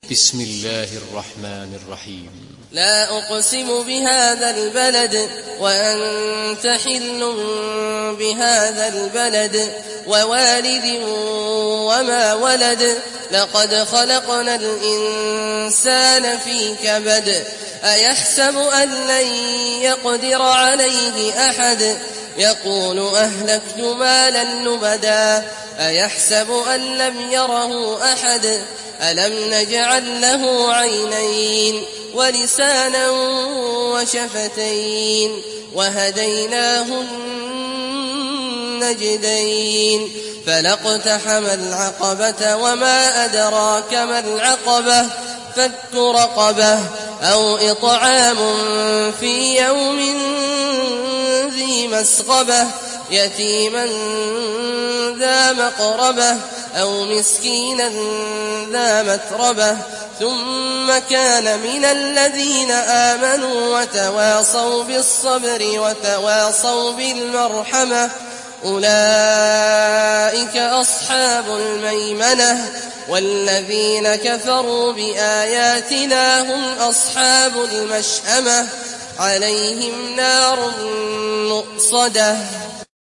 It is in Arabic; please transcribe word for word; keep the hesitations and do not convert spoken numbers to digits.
بسم الله الرحمن الرحيم. لا أقسم بهذا البلد وأنت حل بهذا البلد ووالد وما ولد لقد خلقنا الإنسان في كبد أيحسب أن لن يقدر عليه أحد يقول أهلكت مالا لبدا أيحسب أن لم يره أحد ألم نجعل له عينين ولسانا وشفتين وهديناه النجدين فلاقتحم العقبة وما أدراك ما العقبة فك رقبة أو إطعام في يوم ذي مسغبة يتيما ذا مقربة أو مسكينا ذا متربة ثم كان من الذين آمنوا وتواصوا بالصبر وتواصوا بالمرحمة أولئك أصحاب الميمنة والذين كفروا بآياتنا هم أصحاب المشأمة عليهم نار مؤصدة.